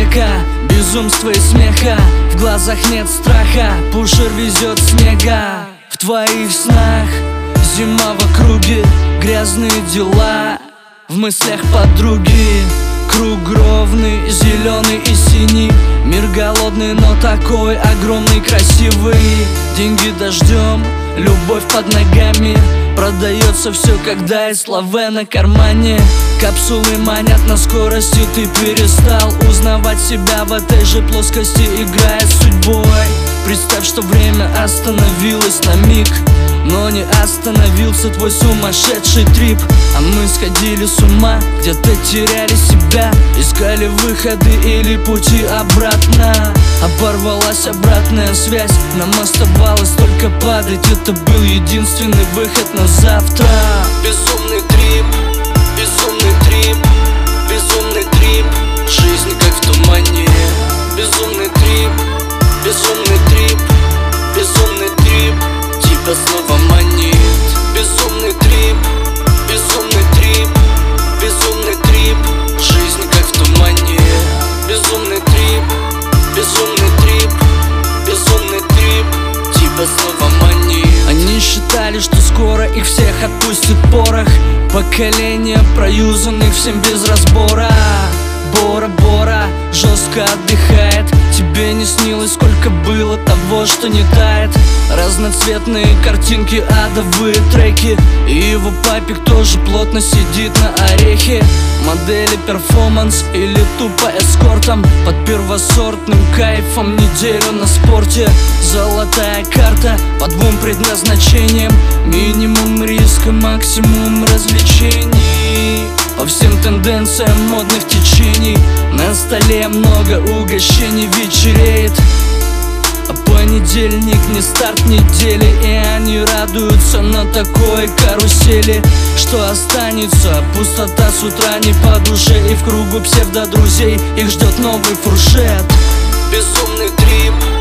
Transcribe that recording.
дискотека, безумства и смеха. В глазах нет страха, пушер везет снега. В твоих снах зима в округе, грязные дела, в мыслях подруги. Круг ровный, зеленый и синий, мир голодный, но такой огромный, красивый. Деньги дождем, любовь под ногами, продается все, когда и слова на кармане. Капсулы манят на скорости, ты перестал узнавать себя в этой же плоскости, играя с судьбой. Представь, что время остановилось на миг, но не остановился твой сумасшедший трип. А мы сходили с ума, где-то теряли себя, искали выходы или пути обратно. Оборвалась обратная связь, нам оставалось только падать. Это был единственный выход на завтра. Безумный трип, безумный трип, безумный трип, жизнь как в тумане. Безумный трип, безумный трип, безумный трип, тебя снова манит. Безумный трип, безумный трип, безумный трип, жизнь как в тумане. Безумный трип, безумный трип, безумный трип, тебя снова манит. Они считали, что скоро их всех отпустит порох. Поколение проюзанных всем без разбора. Бора-бора жестко отдыхает. Тебе не снилось, сколько было того, что не тает. Разноцветные картинки, адовые треки. И его папик тоже плотно сидит на орехе. Модели перформанс или тупо эскортом, под первосортным кайфом неделю на спорте. Золотая карта по двум предназначениям: минимум риска, максимум развлечений. По всем тенденциям модных течений на столе много угощений, вечереет. А понедельник не старт недели, и они радуются на такой карусели. Что останется? Пустота с утра не по душе, и в кругу псевдодрузей их ждет новый фуршет. Безумный трип,